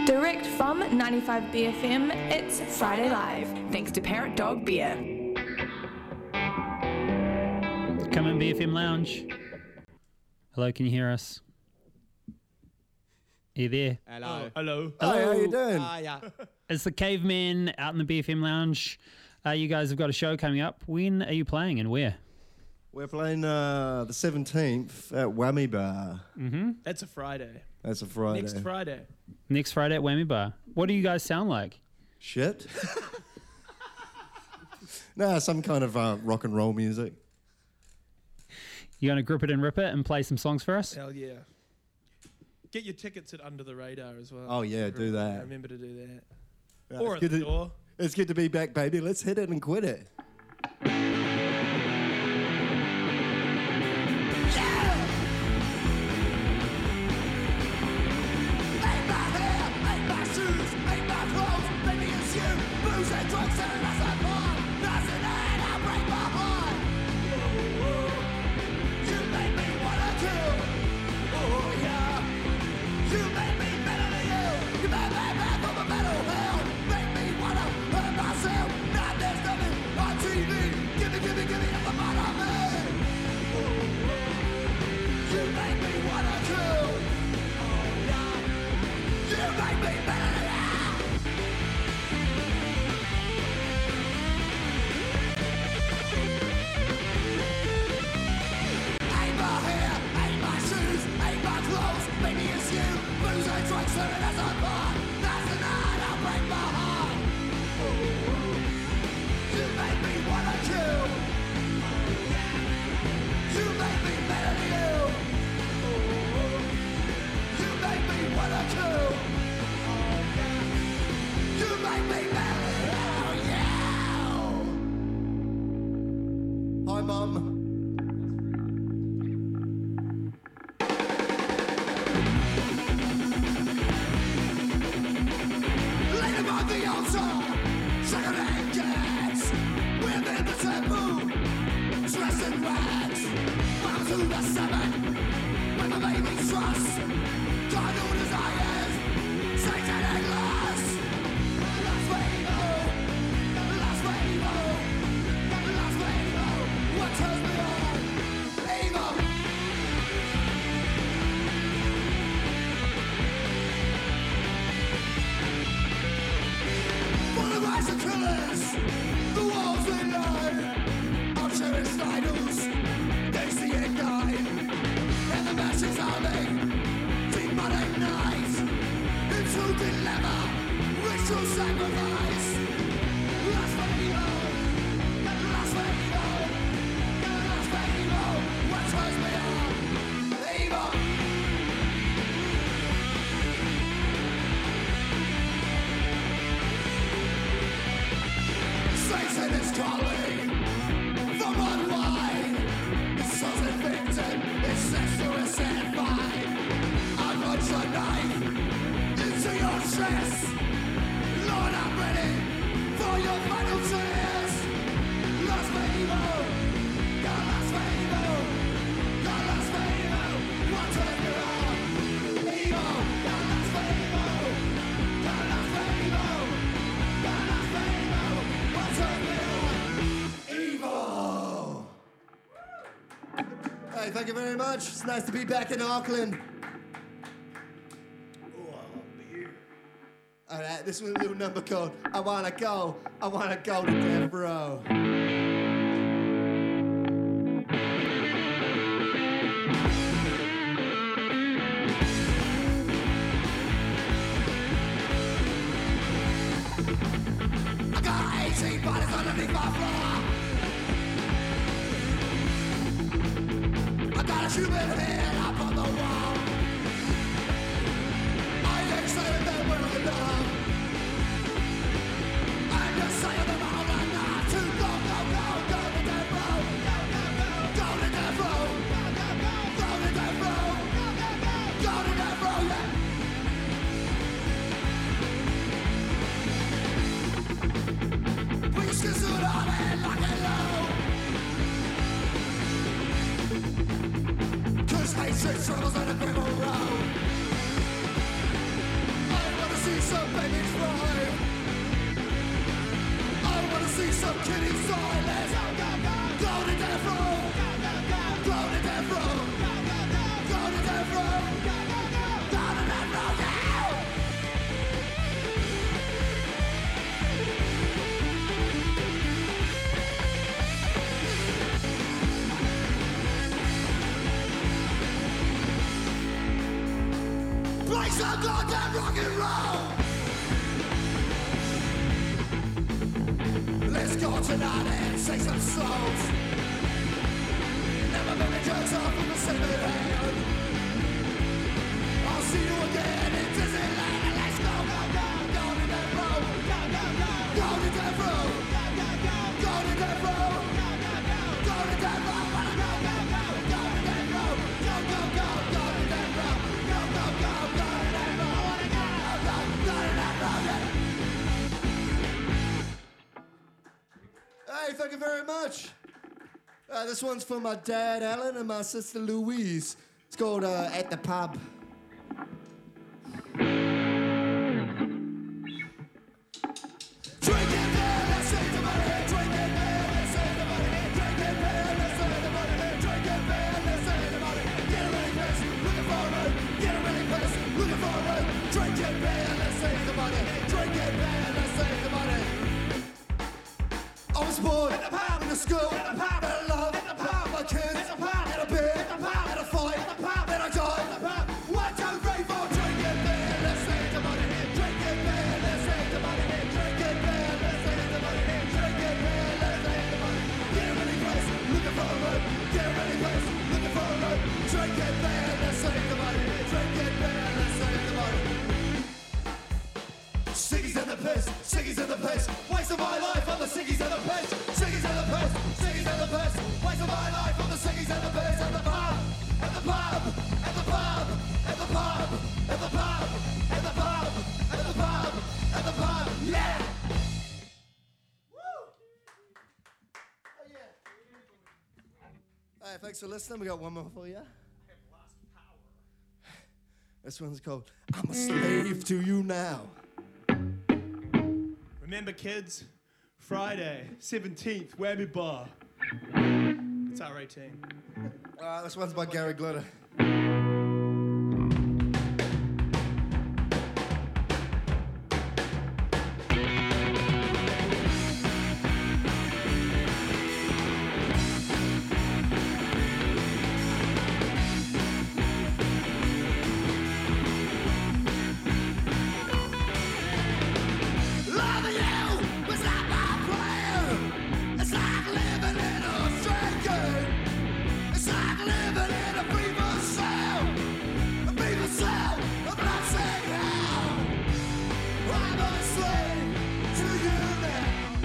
Direct from 95BFM, it's Friday Live. Thanks to Parrot Dog Beer. Come in BFM Lounge. Hello, can you hear us? Are you there? Hello. Hello. Hello, how you doing? Yeah. It's the Cavemen out in the BFM Lounge. You guys have got a show coming up. When are you playing and where? We're playing the 17th at Whammy Bar. That's a Friday. That's a Friday. Next Friday. Next Friday at Whammy Bar. What do you guys sound like? Shit. Nah, some kind of rock and roll music. You going to grip it and rip it and play some songs for us? Hell yeah. Get your tickets at Under the Radar as well. Oh, yeah, do that. Remember to do that. Yeah, Or at the door. It's good to be back, baby. Let's hit it and quit it. Hi, Mum. Thank you very much. It's nice to be back in Auckland. All right, this was a little number called I Wanna Go to Death Row. I got 18 bodies underneath my floor. Got a human head up on the wall. I ain't saying that we're enough. I'm just saying that all I got to go to death row. Go to death row. Go to death row. Go to death row, yeah. Please kiss it on and lock it low. killing silence. Go to death row. Go to death row. Go to death row. Go to death row. Yeah! Play some goddamn rock and roll. Let's go tonight and sing some songs. Never been a jerk off from the same hand. I'll see you again in Disneyland. Let's go, go, go, go to that road. Go, go, go, go to that road. Go, go, go, go to that road. Go, go, go, go to that road. Wanna go, go, go, go to that road. Go, go, go, go to that road. Go, go, go, go to that road. Wanna go, go, go to that road. Yeah. Hey, thank you very much. This one's for my dad, Alan, and my sister, Louise. It's called At the Pub. Drinking beer, let's save the money. Drinking beer, let's save the money. Drinking beer, let's save the money. Drinking beer, let's save the money. Get a really place, looking for a road. Get a really place, looking for a road. Drinking beer, let's save the money. Drinking beer, let's save the money. I was born in the pub, in the school, in the pub, in the love, in the pub, my kids, in the pub, in a beer, in the pub, in a fight, in the pub, in a die, in the pub. 1, 2, 3, 4, drinking beer, let's save the money. Drinking beer, let's save the money. Drinking beer, let's save the money. Drinking beer, let's save the money. Get a really place, looking for a road. Get a really place, looking for a road. Drinking beer, let's save the money. Drinking beer, let's save the money. Ciggies in the piss, ciggies in the piss. Waste of my life on the ciggies in the piss. Ciggies in the piss, ciggies in the piss. Waste of my life on the ciggies in the piss. At the pub, at the pub, at the pub, at the pub, at the pub, at the pub, at the pub, at the pub. Yeah. Woo! Oh yeah. Hey, thanks for listening. We got one more for you. This one's called I'm a Slave to You Now. Remember, kids, Friday, 17th, Whammy Bar. It's R18. This one's by Gary Glitter. Loving you was not my plan. It's like living in a strange game. It's like living in a fever cell. A fever cell of not saying how. I'm a slave to you now.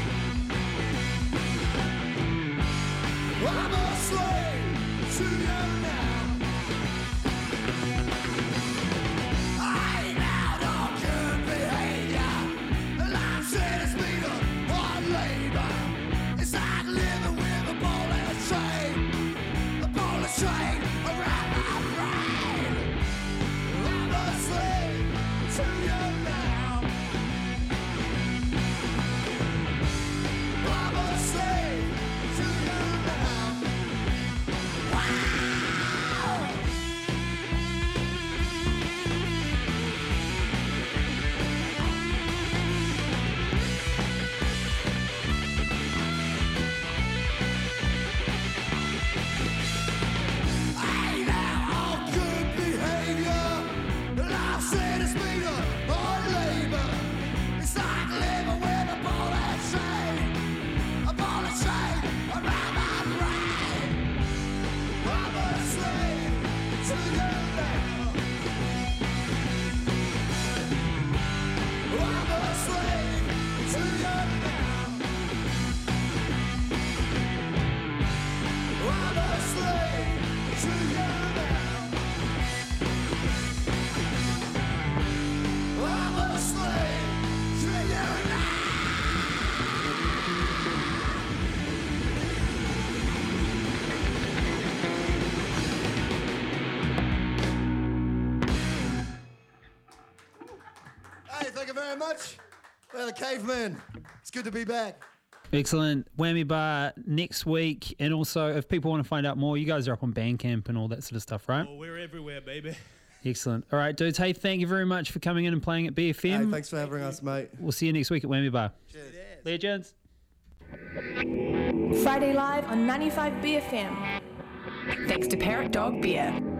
I'm a slave to you now. I ain't out on good behavior. And I'm saying it's me on labor. It's like living with a bullet train around my brain. I'm a slave to you now. I'm a slave to you now. Wow! I ain't out on good behavior. Life said it's me on labor. It's like living with a bullet train around my brain. I'm a slave to you now. I'm a slave to you now. I'm a slave to you now. I'm a slave to you now. Hey, thank you very much. We're the Cavemen. It's good to be back. Excellent. Whammy Bar next week. And also, if people want to find out more, you guys are up on Bandcamp and all that sort of stuff, right? Oh, we're everywhere, baby. Excellent. All right, dudes. Hey, thank you very much for coming in and playing at BFM. Hey, thanks for having us, mate. We'll see you next week at Whammy Bar. Cheers. Legends. Friday Live on 95 BFM. Thanks to Parrot Dog Beer.